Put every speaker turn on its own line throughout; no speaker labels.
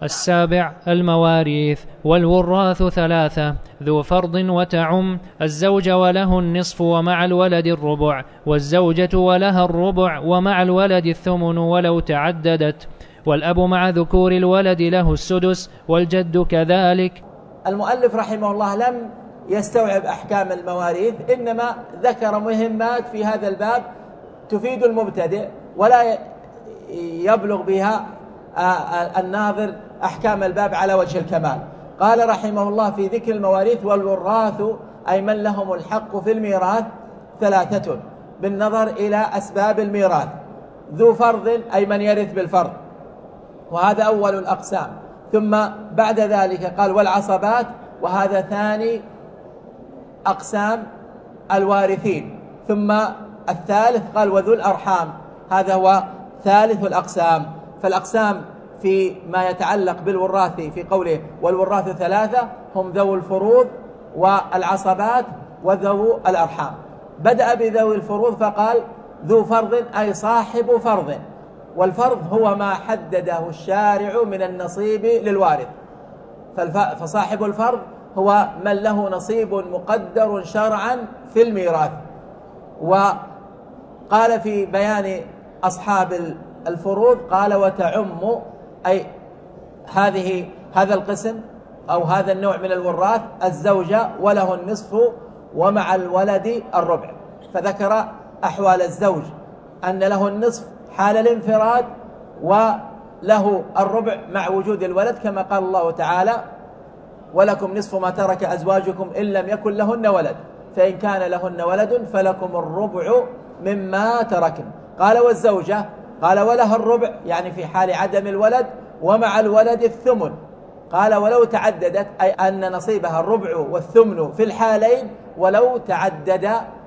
السابع المواريث. والوراث ثلاثة: ذو فرض وتعم، الزوج وله النصف ومع الولد الربع، والزوجة ولها الربع ومع الولد الثمن ولو تعددت، والأب مع ذكور الولد له السدس، والجد كذلك.
المؤلف رحمه الله لم يستوعب أحكام المواريث، إنما ذكر مهمات في هذا الباب تفيد المبتدئ ولا يبلغ بها الناظر أحكام الباب على وجه الكمال. قال رحمه الله في ذكر المواريث: والوراث أي من لهم الحق في الميراث ثلاثة بالنظر إلى أسباب الميراث: ذو فرض أي من يرث بالفرض، وهذا أول الأقسام، ثم بعد ذلك قال والعصبات، وهذا ثاني أقسام الوارثين، ثم الثالث قال وذو الأرحام، هذا هو ثالث الأقسام. فالأقسام في ما يتعلق بالوراث في قوله والوراث ثلاثة هم ذو الفروض والعصبات وذو الأرحام. بدأ بذوي الفروض فقال ذو فرض أي صاحب فرض، والفرض هو ما حدده الشارع من النصيب للوارث، فصاحب الفرض هو من له نصيب مقدر شرعا في الميراث. وقال في بيان أصحاب الفروض قال وتعم أي هذا القسم أو هذا النوع من الوراث الزوجة وله النصف ومع الولد الربع، فذكر أحوال الزوج أن له النصف حال الانفراد وله الربع مع وجود الولد، كما قال الله تعالى ولكم نصف ما ترك أزواجكم إن لم يكن لهن ولد فإن كان لهن ولد فلكم الربع مما تركن. قال والزوجة قال ولها الربع يعني في حال عدم الولد، ومع الولد الثمن. قال ولو تعددت أي أن نصيبها الربع والثمن في الحالين ولو تعدد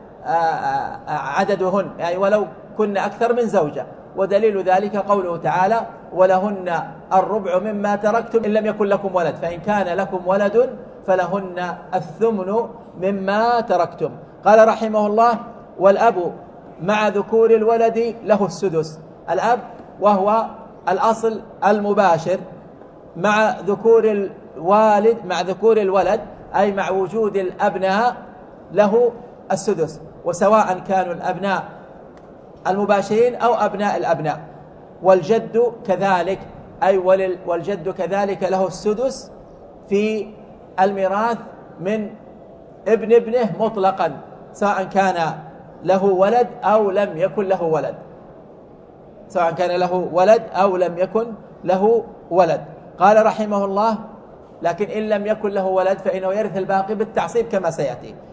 عددهن، يعني ولو كن أكثر من زوجة، ودليل ذلك قوله تعالى ولهن الربع مما تركتم إن لم يكن لكم ولد فإن كان لكم ولد فلهن الثمن مما تركتم. قال رحمه الله والأب مع ذكور الولد له السدس. الأب وهو الأصل المباشر مع ذكور الوالد مع ذكور الولد أي مع وجود الأبناء له السدس، وسواء كانوا الأبناء المباشرين أو أبناء الأبناء. والجد كذلك أي والجد كذلك له السدس في الميراث من ابن ابنه مطلقا، سواء كان له ولد أو لم يكن له ولد، سواء كان له ولد أو لم يكن له ولد. قال رحمه الله لكن إن لم يكن له ولد فإنه يرث الباقي بالتعصيب كما سيأتي.